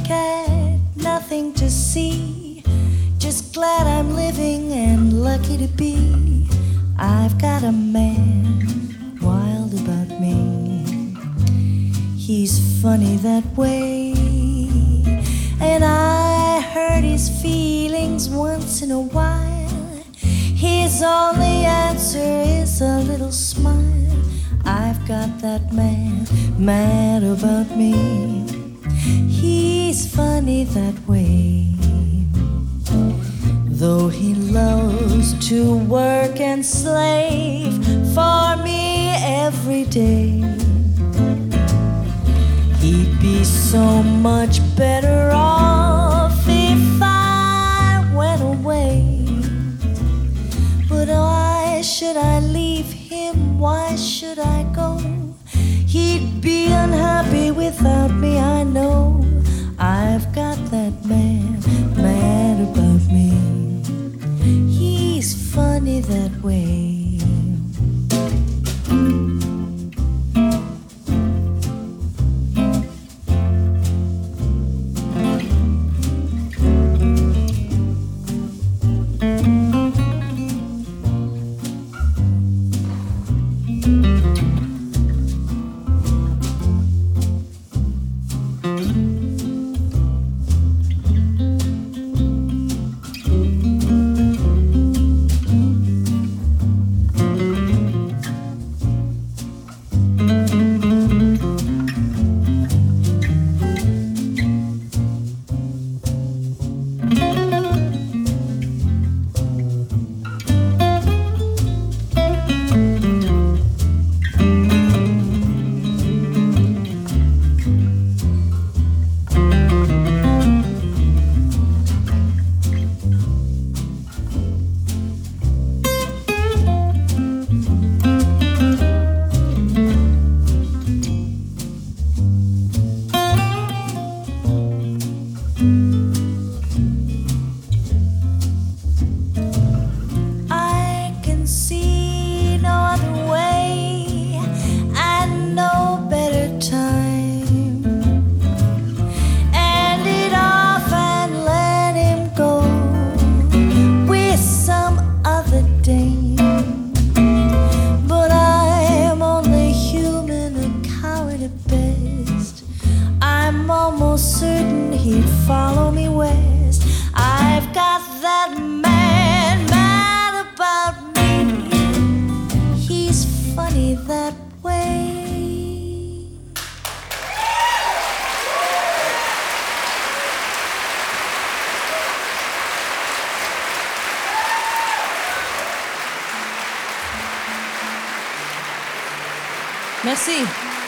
look at, nothing to see. Just glad I'm living and lucky to be. I've got a man wild about me. He's funny that way, and I hurt his feelings once in a while. His only answer is a little smile. I've got that man mad about me. He's funny that way. Though he loves to work and slave for me every day, he'd be so much better off if I went away. But why should I leave him? Why should I go? He'd be unhappy without me, I know. I've got that man mad about me. He's funny that way. I'm almost certain he'd follow me west. I've got that man mad about me. He's funny that way. Merci.